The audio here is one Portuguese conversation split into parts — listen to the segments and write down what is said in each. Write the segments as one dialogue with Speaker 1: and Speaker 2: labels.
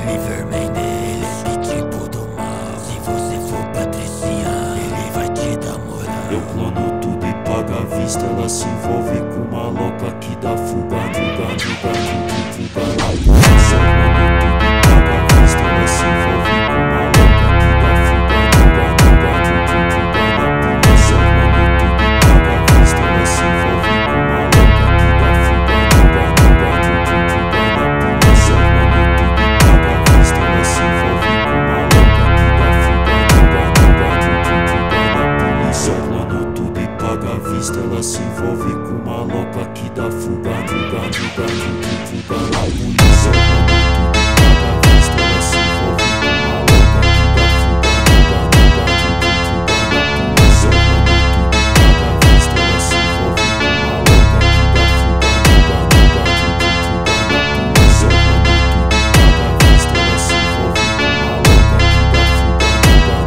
Speaker 1: Oliver Mendes, que tipo do mal. Se você for patriciar, ele vai te dar moral.
Speaker 2: Eu clono tudo e paga à vista. Ela se envolve com uma louca que dá fuga. Ela se envolve com uma louca que dá fuga. A polícia paga à vista. Ela se envolve com uma louca que dá fuga. A polícia paga à vista. Ela se envolve com uma louca que dá fuga. A polícia paga à vista. Ela se envolve com uma louca que dá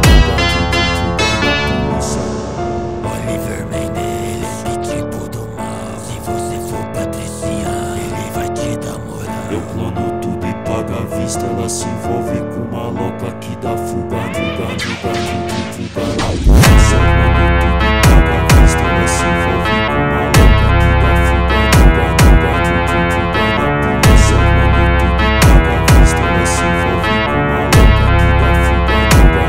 Speaker 2: fuga.
Speaker 1: Oliver Mendes, que tipo do mal. Se você for patriciar, ele vai te dar moral.
Speaker 2: Eu clono tudo e paga à vista. Ela se envolve com uma louca que dá fuga. A polícia paga à vista. Ela se envolve com uma louca que dá fuga. A polícia paga à vista. Ela se envolve com uma louca que dá fuga.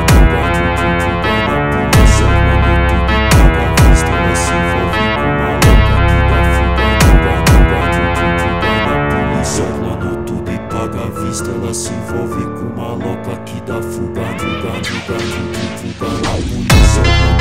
Speaker 2: A polícia paga à vista. Ela se envolve com uma louca que dá fuga. A polícia clono tudo e paga à vista. Ela se envolve com uma louca que dá fuga. A polícia